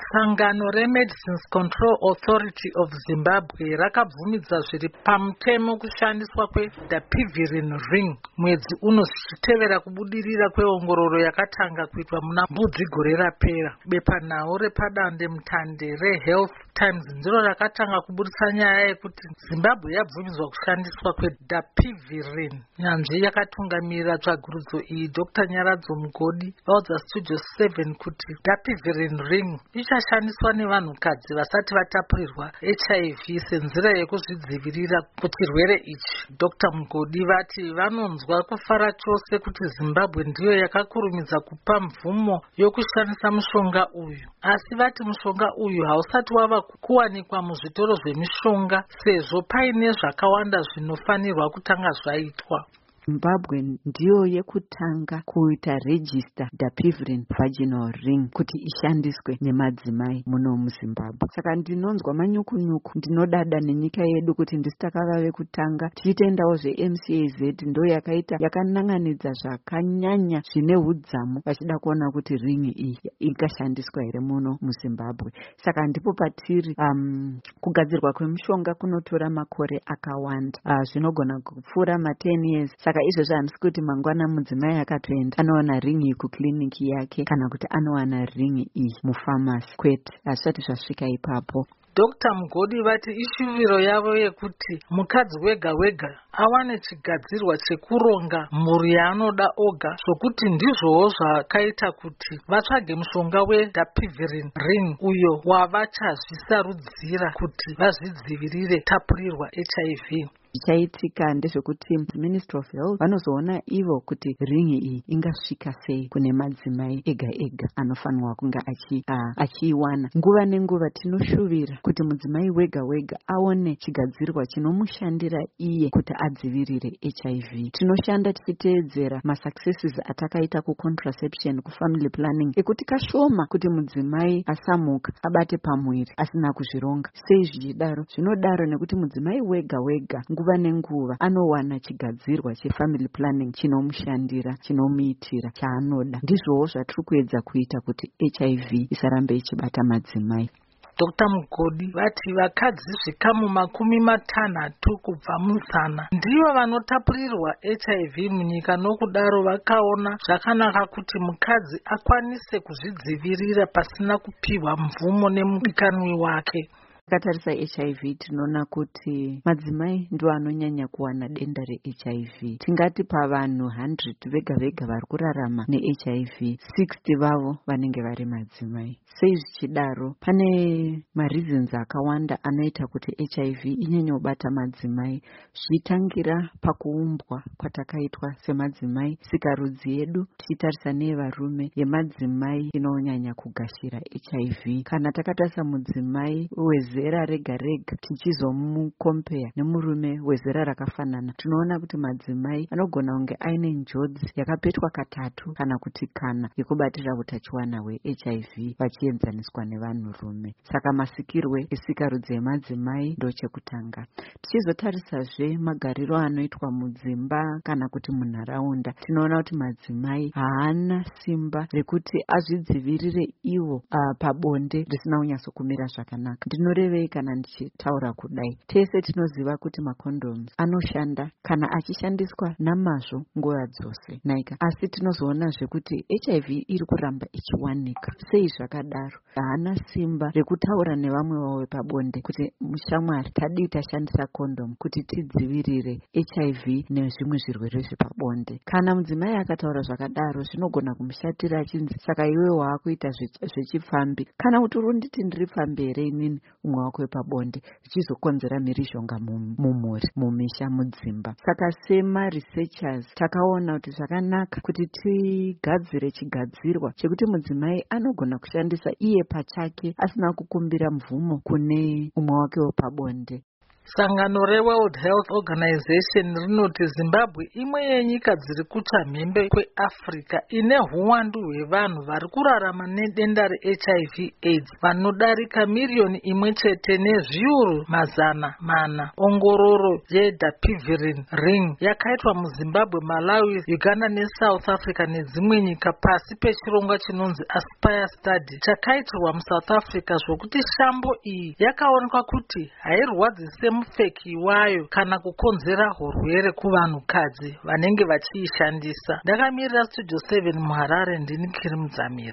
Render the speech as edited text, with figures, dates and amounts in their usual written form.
Sangano reMedicines Control Authority of Zimbabwe rakabvumidza zviri pamutemo kushandiswa kwedapivirine ring mwedzi uno zvichitevera kubudirira kweongororo yakatanga kuitwa muna mbudzi gore rapera. Bepanhau repadandemutande reHealth Times ndiro rakatanga kubudisa nyaya yekuti Zimbabwe yabvumidzwa kushandiswa kwedapivirine. Nyanzvi yakatungamirira tsvagurudzo iyi Dr. Nyaradzo Mugodi vaudza Studio 7 kuti dapivirine ring ichashandiswa nevanhukadzi vasati vatapurirwa HIV senzira yekuzvidzivirira kuchirwere ichi. Dr. Mugodi vati vanonzwa kufara chose kuti Zimbabwe ndiyo yakakurumidza kupa mvumo yokushandisa mushonga uyu, asi vati mushonga uyu hausati wava kuwanikwa muzvitoro zvemishonga sezvo paine zvakawanda zvinofanirwa kutanga zvaitwa. Zimbabwe ndiyo yekutanga kuita register dapivirine vaginal ring kuti ishandiswe nemadzimai muno muZimbabwe. Saka ndinonzwa manyukunyuku, ndinodada nenyika yedu kuti ndisi takava vekutanga. Tichitendawo zveMCAZ ndo yakananganidza zvakanyanya zvine hudzamu vachida kuona kuti ring iyi ikashandiswa here muno muZimbabwe. Saka ndipo patiri kugadzirwa kwemishonga kunotora makore akawanda, zvinogona kupfuura ma10 years. Saka izvozvo handisi kuti mangwana mudzimai akatoenda anowana ring iyi kukliniki yake kana kuti anowana ring iyi mufamasi, kwete, hazvisati zvasvika ipapo. Dr. Mugodi vati ishuviro yavo yekuti mukadzi wega wega awane chigadzirwa chekuronga mhuri yaanoda oga, zvokuti ndizvowo zvakaita kuti vatsvage mushonga wedapivirine ring uyo wavachazvisarudzira kuti vazvidzivirire tapurirwa HIV. Zvichaitika ndezvekuti Ministry of Health vanozoona ivo kuti ring iyi ingasvika sei kune madzimai ega ega anofanirwa kunge achiiwana. Nguva nenguva tinoshuvira kuti mudzimai wega wega aone chigadzirwa chinomushandira iye kuti adzivirire HIV. Tinoshanda tichiteedzera masuccesses atakaita kucontraception, kufamily planning, ekuti kashoma kuti mudzimai asamuka abate pamwiri asina kuzvironga. Sei zvichidaro? Zvinodaro nekuti mudzimai wega wega nguva nenguva anowana chigadzirwa chefamily planning chinomushandira, chinomuitira chaanoda. Ndizvowo zvatiri kuedza kuita kuti HIV isarambe ichibata madzimai. Dr. Mugodi vati vakadzi zvikamu 60 kubva muzana ndivo vanotapurirwa HIV munyika, nokudaro vakaona zvakanaka kuti mukadzi akwanise kuzvidzivirira pasina kupiwa mvumo nemudikanwi wake. Takatarisa HIV tinoona kuti madzimai ndiwo anonyanya kuwana denda reHIV. Tingati pavanhu 100 vega vega vari kurarama neHIV, 60 vavo vanenge vari madzimai. Sei zvichidaro? Pane mareasons akawanda anoita kuti HIV inyanye kubata madzimai, zvichitangira pakuumbwa kwatakaitwa semadzimai. Sikarudzi yedu tichitarisa neyevarume yemadzimai inonyanya kugashira HIV. Kana takatarisa mudzimai wezera rega rega tichizomukompea nemurume wezera rakafanana, tinoona kuti madzimai anogona kunge aine njodzi yakapetwa katatu kana kuti kana yekubatira utachiwana hweHIV vachienzaniswa nevanhurume. Saka masikirwe esikarudzi yemadzimai ndochekutanga. Tichizotarisazve magariro anoitwa mudzimba kana kuti munharaunda, tinoona kuti madzimai haana simba rekuti azvidzivirire ivo pabonde risina kunyatsokumira zvakanaka. Ndinorevei kana ndichitaura kudai? Tese tinoziva kuti macondoms anoshanda kana achishandiswa namazvo nguva dzose naika, asi tinozoona zvekuti HIV iri kuramba ichiwanika. Sei zvakadaro? Haana simba rekutaura nevamwe vavo pabonde kuti mushamwari tadii tashandisa condom kuti tidzivirire HIV nezvimwe zvirwere zvepabonde. Kana mudzimai akataura zvakadaro zvinogona kumushatira achinzi saka iwe waakuita zvechipfambi, kana kuti urunditi ndiri pfambi here inini umwe wako wepabonde, zvichizokonzera mhirizhonga mumhuri, mumisha, mudzimba. Saka sema researchers takaona kuti zvakanaka kuti tigadzire chigadzirwa chekuti mudzimai anogona kushandisa iye pachake asina kukumbira mvumo kune umwe wake wepabonde. Sangano reWorld Health Organization rinoti Zimbabwe imwe yenyika dziri kutsva mhembe kweAfrica ine huwandu hwevanhu vari kurarama nedenda reHIV AIDS vanodarika miriyoni imwe chete nezviuru mazana mana. Ongororo yedapivirine ring yakaitwa muZimbabwe, Malawi, Uganda neSouth Africa nedzimwe nyika pasi pechirongwa chinonzi Aspire Study chakaitirwa muSouth Africa, zvokuti shambo iyi yakaonekwa kuti hairwadzise mupfeki wayo kana kukonzera urwere kuvanhukadzi vanenge vachiishandisa. Ndakamirira Studio 7 muHarare, ndini Kiri Mudzamira.